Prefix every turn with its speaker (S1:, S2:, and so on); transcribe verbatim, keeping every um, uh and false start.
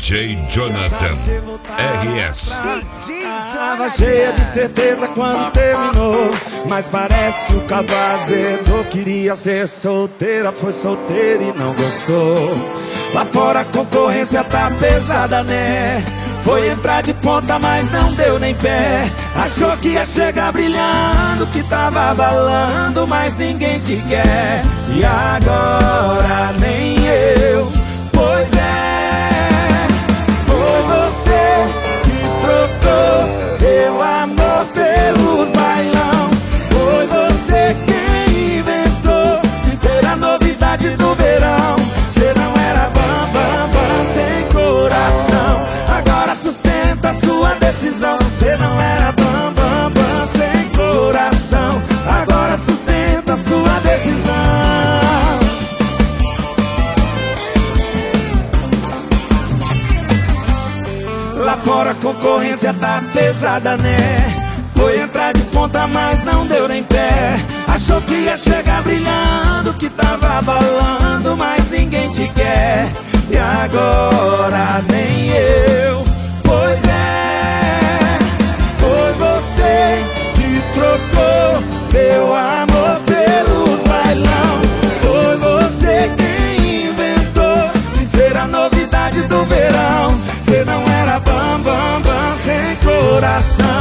S1: J Jonathan R S.
S2: Tava cheia de certeza quando terminou, mas parece que o caldo azedou. Queria ser solteira, foi solteira e não gostou. Lá fora a concorrência tá pesada, né? Foi entrar de ponta, mas não deu nem pé. Achou que ia chegar brilhando, que tava abalando, mas ninguém te quer. E agora nem eu, pois é, foi você que trocou teu amor pelos bailão. Foi você quem inventou de ser a novidade do verão. Cê não era bam, bam, bam, sem coração. Agora sustenta a sua decisão. Cê não era bam, bam, bam, sem coração. Agora sustenta a sua decisão. Lá fora a concorrência tá pesada, né? Foi entrar de ponta, mas não deu nem pé. Achou que ia chegar brilhando, que tava abalando, mas ninguém te quer. E agora nem eu, pois é, foi você que trocou teu amor pelos bailão. Foi você quem inventou de ser a novidade do verão. Cê não era bam, bam, bam, sem coração.